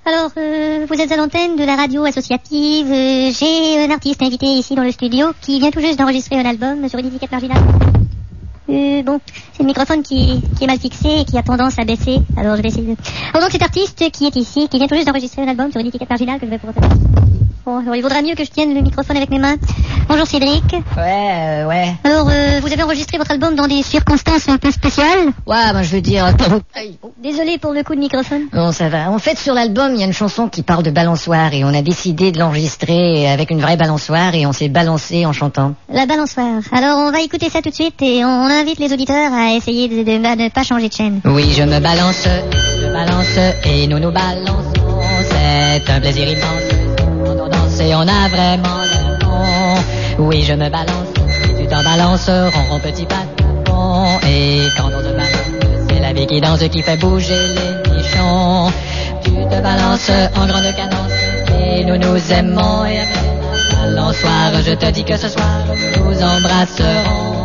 Alors, vous êtes à l'antenne de la radio associative. J'ai un artiste invité ici dans le studio qui vient tout juste d'enregistrer un album sur une étiquette marginale. Bon, c'est le microphone qui est mal fixé et qui a tendance à baisser. Alors, je vais essayer de... Alors, donc, cet artiste qui est ici, qui vient tout juste d'enregistrer un album sur une étiquette marginale que je vais vous refaire. Bon, alors, il vaudra mieux que je tienne le microphone avec mes mains. Bonjour Cédric. Ouais. Alors, vous avez enregistré votre album dans des circonstances un peu spéciales? Ouais, je veux dire... Désolé pour le coup de microphone. Non, ça va. En fait, sur l'album, il y a une chanson qui parle de balançoire et on a décidé de l'enregistrer avec une vraie balançoire et on s'est balancé en chantant. La balançoire. Alors, on va écouter ça tout de suite et on invite les auditeurs à essayer de ne pas changer de chaîne. Oui, je me balance et nous nous balançons. C'est un plaisir immense. Quand on danse et on a vraiment l'air bon. Oui, je me balance et tu t'en balances, rond, petit patron. Et quand on se balance, c'est la vie qui danse qui fait bouger les nichons. Tu te balances en grande cadence et nous nous aimons. Et avec la balançoire, je te dis que ce soir, nous nous embrasserons.